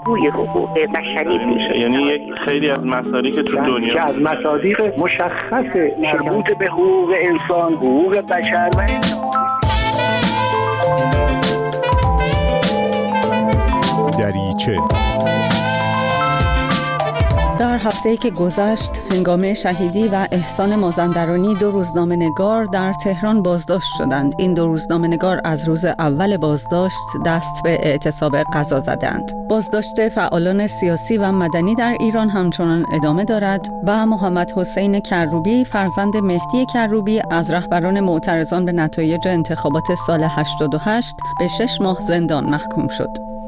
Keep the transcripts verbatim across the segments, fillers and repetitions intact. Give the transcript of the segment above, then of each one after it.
بازگوی حقوق بشری میشه. یعنی یک خیلی از مصادیق تو دنیا که از مصادیق مشخص مربوط به حقوق انسان، حقوق بشر و دریچه. در هفته‌ای که گذشت هنگام شهیدی و احسان مازندرانی دو روزنامه‌نگار در تهران بازداشت شدند. این دو روزنامه‌نگار از روز اول بازداشت دست به اعتصاب قضا زدند. بازداشت فعالان سیاسی و مدنی در ایران همچنان ادامه دارد و محمد حسین کروبی فرزند مهدی کروبی از رهبران معترضان به نتایج انتخابات سال هشتاد و هشت به شش ماه زندان محکوم شد.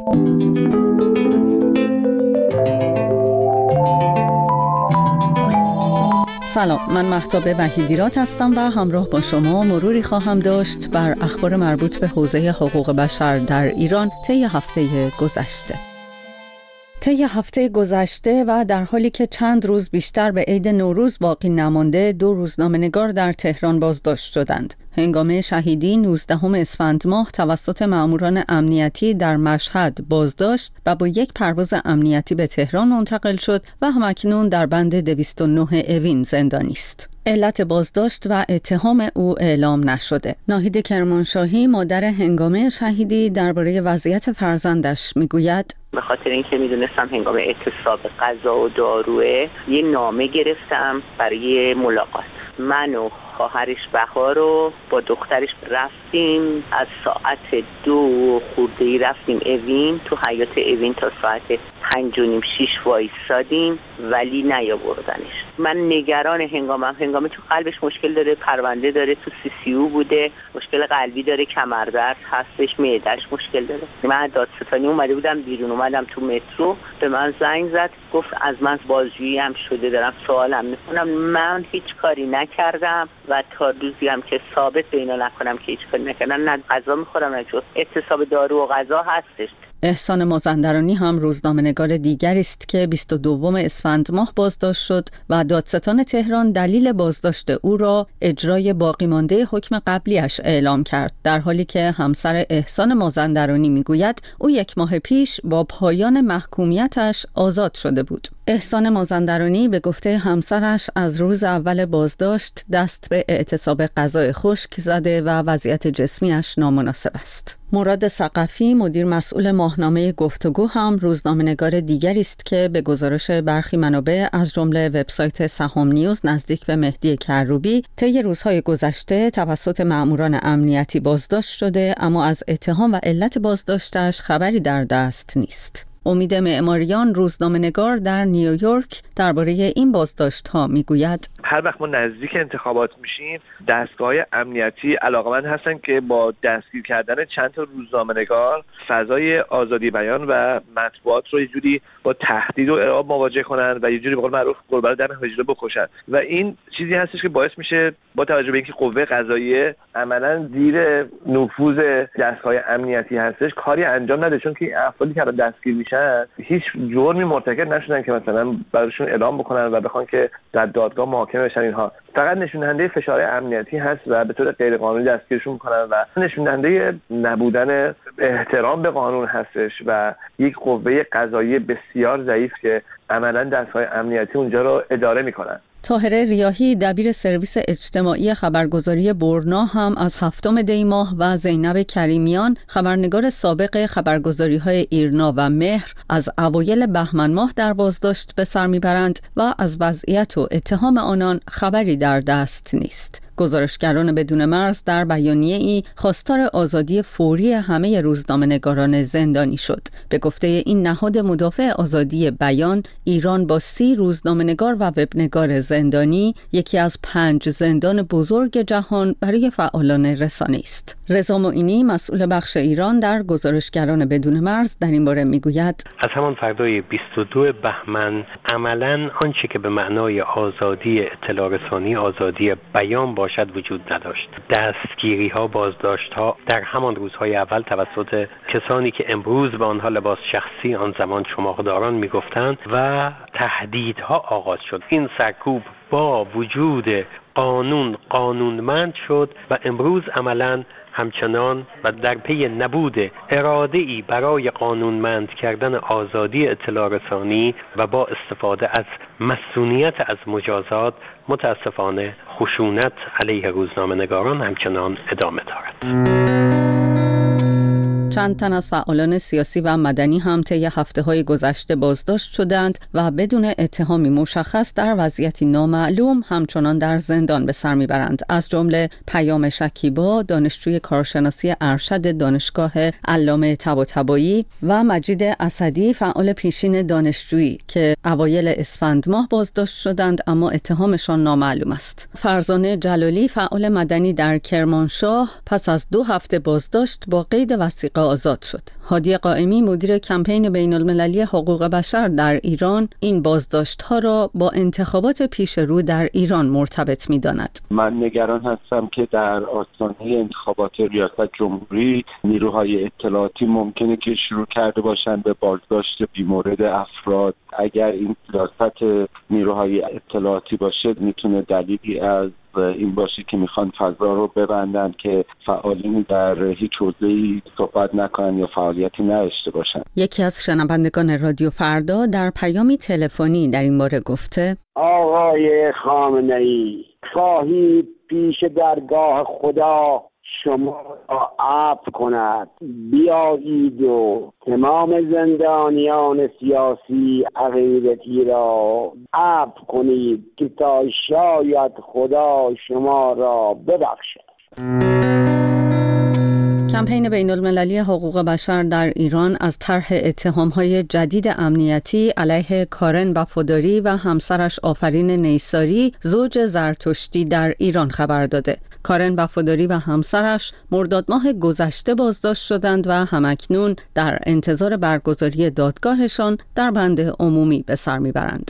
سلام، من مهتاب وحیدیرات هستم و همراه با شما مروری خواهم داشت بر اخبار مربوط به حوزه حقوق بشر در ایران طی هفته گذشته. طی هفته گذشته و در حالی که چند روز بیشتر به عید نوروز باقی نمانده، دو روزنامه‌نگار در تهران بازداشت شدند. هنگام شهیدی نوزدهم اسفند ماه توسط مأموران امنیتی در مشهد بازداشت و با یک پرواز امنیتی به تهران منتقل شد و همکنون در بند دویست و نه اوین زندانی است. علت بازداشت و اتهام او اعلام نشده. ناهید کرمانشاهی مادر هنگام شهیدی درباره وضعیت فرزندش میگوید: به خاطر اینکه میدونستم هنگام اعتصاب غذا و داروه یه نامه گرفتم برای ملاقات. من و خواهرش بهار رو با دخترش رفتیم، از ساعت دو خورده‌ای رفتیم اوین، تو حیاط اوین تا ساعت پنج و نیم شیش وایسادیم ولی نیاوردنش. من نگران هنگامم، هنگام تو قلبش مشکل داره، پرونده داره، تو سی سی او بوده، مشکل قلبی داره، کمردرد هستش، معده‌اش مشکل داره. من دادستانی اومده بودم بیرون، اومدم تو مترو، به من زنگ زد گفت از من بازجویی هم شده، دارم سوالم میکنم. من هیچ کاری نکردم و تا روزی هم که ثابت به اینا نکنم که هیچ کاری نکردم، نه غذا میخورم نه جز اعتصاب دارو و غذا هستش. احسان مازندرانی هم روزنامه‌نگار دیگری است که بیست و دوم اسفند ماه بازداشت شد و دادستان تهران دلیل بازداشت او را اجرای باقی مانده حکم قبلیش اعلام کرد، در حالی که همسر احسان مازندرانی میگوید او یک ماه پیش با پایان محکومیتش آزاد شده بود. احسان مازندرانی به گفته همسرش از روز اول بازداشت دست به اعتصاب غذای خشک زده و وضعیت جسمیش نامناسب است. مراد ثقفی مدیر مسئول ماهنامه گفتگو هم روزنامه‌نگار دیگری است که به گزارش برخی منابع از جمله وبسایت سهام نیوز نزدیک به مهدی کروبی طی روزهای گذشته توسط مأموران امنیتی بازداشت شده، اما از اتهام و علت بازداشتش خبری در دست نیست. امید معماریان روزنامه‌نگار در نیویورک درباره این بازداشت‌ها میگوید: هر وقت ما نزدیک انتخابات میشیم دستگاه‌های امنیتی علاقمند هستن که با دستگیر کردن چند تا روزنامه‌نگار فضای آزادی بیان و مطبوعات رو یه جوری با تهدید و ارعاب مواجه کنن و یه جوری به قول معروف گربه رو دم حجره بکشن و این چیزی هستش که باعث میشه با توجه به اینکه قوه قضاییه عملاً زیر نفوذ دستگاه‌های امنیتی هستش کاری انجام نده، چون که افرادی که دستگیر میشن هیچ جرمی مرتکب نشدن که مثلا براشون اعلام بکنن و بخوان که در دادگاه محاکمه بشن. اینها فقط نشون دهنده فشار امنیتی هست و به طور غیر قانونی دستگیرشون میکنن و نشون دهنده نبودن احترام به قانون هستش و یک قوه قضاییه بسیار ضعیف که عملاً دستگاه امنیتی اونجا رو اداره میکنن. طاهره ریاحی دبیر سرویس اجتماعی خبرگزاری برنا هم از هفتم دی ماه و زینب کریمیان خبرنگار سابق خبرگزاری‌های ایرنا و مهر از اوایل بهمن ماه در بازداشت به سر میبرند و از وضعیت و اتهام آنان خبری در دست نیست. گزارشگران بدون مرز در بیانیه‌ای خواستار آزادی فوری همه روزنامه‌نگاران زندانی شد. به گفته این نهاد مدافع آزادی بیان، ایران با سی روزنامه‌نگار و وبنگار زندانی یکی از پنج زندان بزرگ جهان برای فعالان رسانه است. رضا معینی مسئول بخش ایران در گزارشگران بدون مرز در این باره میگوید: از همان فردای بیست و دو بهمن عملاً آنچه که به معنای آزادی اطلاع رسانی، آزادی بیان باشد وجود نداشت. دستگیری ها، بازداشت ها در همان روزهای اول توسط کسانی که امروز به آنها لباس شخصی آن زمان چماقداران میگفتند و تهدیدها آغاز شد. این سرکوب با وجود قانون قانونمند شد و امروز عملاً همچنان و در پی نبود اراده‌ای برای قانونمند کردن آزادی اطلاع رسانی و با استفاده از مسئولیت از مجازات، متاسفانه خشونت علیه روزنامه‌نگاران همچنان ادامه دارد. چند تن از فعالان سیاسی و مدنی هم طی هفته‌های گذشته بازداشت شدند و بدون اتهامی مشخص در وضعیتی نامعلوم همچنان در زندان به سر میبرند. از جمله پیام شکیبا، دانشجوی کارشناسی ارشد دانشگاه علامه طباطبایی و مجید اسدی، فعال پیشین دانشجویی که اوایل اسفند ماه بازداشت شدند اما اتهامشان نامعلوم است. فرزانه جلالی، فعال مدنی در کرمانشاه، پس از دو هفته بازداشت با قید وثیقه آزاد شد. هادی قائمی، مدیر کمپین بین المللی حقوق بشر در ایران، این بازداشت‌ها را با انتخابات پیش رو در ایران مرتبط می‌داند. من نگران هستم که در آستانه انتخابات ریاست جمهوری نیروهای اطلاعاتی ممکنه که شروع کرده باشند به بازداشت بیمورد افراد. اگر این سیاست نیروهای اطلاعاتی باشه میتونه دلیلی از این باشه که میخوان فضا رو ببندن که فعالین در هیچ حوزه‌ای صحبت نکنن یا فعالیتی نداشته باشن. یکی از شنوندگان رادیو فردا در پیامی تلفنی در این باره گفته: آقای خامنه‌ای، خواهید پیش درگاه خدا شما را عفو کند، بیایید و تمام زندانیان سیاسی عقیدتی را عفو کنید که تا شاید خدا شما را ببخشد. کمپین بین المللی حقوق بشر در ایران از طرح اتهام‌های جدید امنیتی علیه کارن وفاداری و همسرش آفرین نیساری، زوج زرتشتی در ایران خبر داده. کارن وفاداری و همسرش مرداد ماه گذشته بازداشت شدند و همکنون در انتظار برگزاری دادگاهشان در بند عمومی به سر میبرند.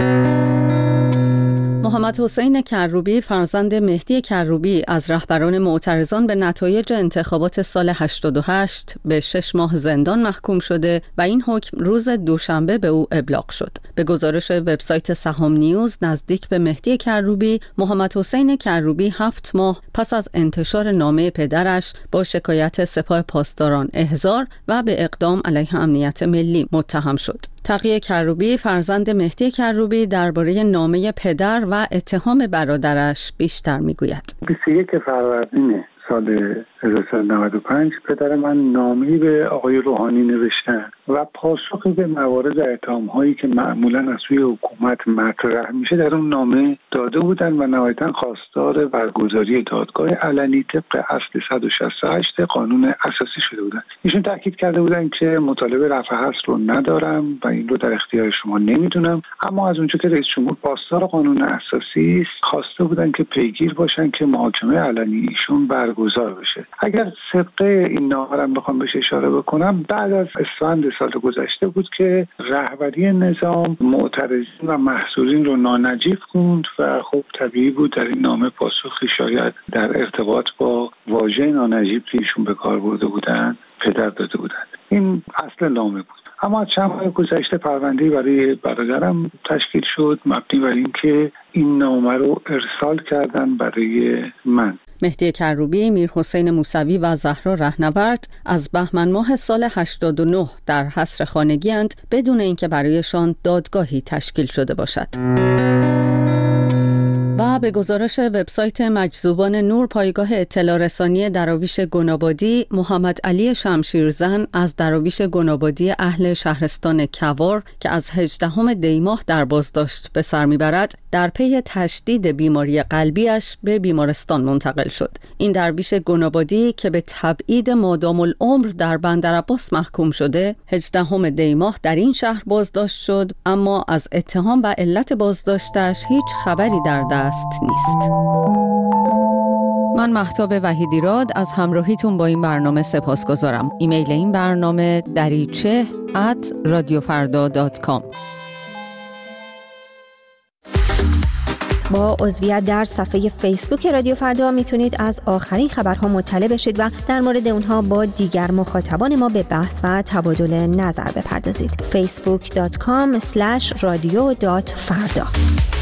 محمد حسین کروبی، فرزند مهدی کروبی، از رهبران معترضان به نتایج انتخابات سال هشتاد و هشت به شش ماه زندان محکوم شده و این حکم روز دوشنبه به او ابلاغ شد. به گزارش وبسایت سهام نیوز نزدیک به مهدی کروبی، محمد حسین کروبی هفت ماه پس از انتشار نامه پدرش با شکایت سپاه پاسداران احضار و به اقدام علیه امنیت ملی متهم شد. تقی کروبی، فرزند مهدی کروبی، درباره نامه پدر و اتهام برادرش بیشتر میگوید. بیست و یک فروردین سال هزار و سیصد و نود و پنج پدر من نامه‌ای به آقای روحانی نوشتن و پاسخی به موارد اتهام‌هایی که معمولاً از سوی حکومت مطرح میشه در اون نامه داده بودن و نهایتاً خواستار برگزاری دادگاه علنی طبق اصل صد و شصت و هشت قانون اساسی شده بودن. ایشون تاکید کرده بودن که مطالبه رفع حبس رو ندارم و این رو در اختیار شما نمیدونم، اما از اونجا که رئیس جمهور پاسدار قانون اساسی است خواسته بودن که پیگیر باشن که محاکمه علنی ایشون برگزار بشه. اگر طبق این نامه رو بخوام بهش اشاره بکنم، بعد از اسفند سال گذشته بود که رهبری نظام معترضین و محصورین رو نانجیب خوند و خب طبیعی بود در این نامه پاسخی شاید در ارتباط با واژه نانجیب که ایشون به کار برده بودن پدر داده بودن. این اصل نامه بود. اما چند ماه گذشته پرونده برای برادرم تشکیل شد مبنی بر اینکه این نامه رو ارسال کردن برای من. مهدی کروبی، میر حسین موسوی و زهرا رهنورد از بهمن ماه سال هشتاد و نه در حصر خانگی اند بدون اینکه برایشان دادگاهی تشکیل شده باشد. و به گزارش وبسایت مجذوبان نور پایگاه اطلاع رسانی دراویش گنابادی، محمد علی شمشیرزن از دراویش گنابادی اهل شهرستان کوار که از هجدهم دی ماه در بازداشت به سر میبرد، در پی تشدید بیماری قلبیش به بیمارستان منتقل شد. این درویش گنابادی که به تبعید مادام العمر در بندرعباس محکوم شده، هجدهم دی ماه در این شهر بازداشت شد، اما از اتهام و علت بازداشتش هیچ خبری در دست نیست. من مهتاب وحیدیراد از همراهیتون با این برنامه سپاسگزارم. ایمیل این برنامه دریچه ات رادیو فردا دات کام. با عضویت در صفحه فیسبوک رادیو فردا میتونید از آخرین خبرها مطلع بشید و در مورد اونها با دیگر مخاطبان ما به بحث و تبادل نظر بپردازید. فیسبوک دات کام اسلش رادیو دات فردا